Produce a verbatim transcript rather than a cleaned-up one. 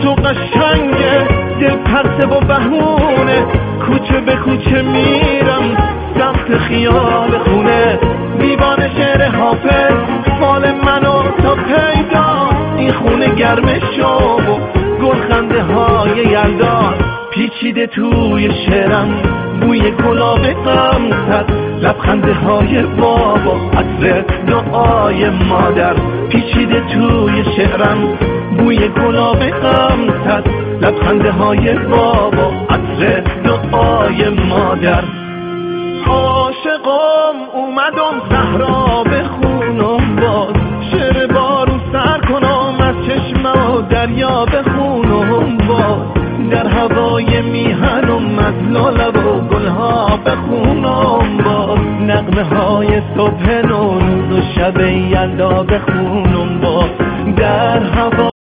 تو قشنگه، دل پرسه و بهونه، کوچه به کوچه میرم سمت خیال خونه. دیوان شعر حافظ فال منو تا پیدا، این خونه گرم شو و گلخنده های یلدا. پیچیده توی شعرم بوی گلاب غمزت، لبخنده های بابا عطر دعای مادر. پیچیده توی شعرم بوی گلاب غمزت، لبخنده های بابا عطر دعای مادر. عاشقم اومدم صحرا بخونم باز، شعر بارون سر کنم از چشمه و دریا بخونم باز. در هوای میهنم از لاله و گلها بخونم باز، نغمه های صبح نوروز و شب یلدا بخونم باز. در هوا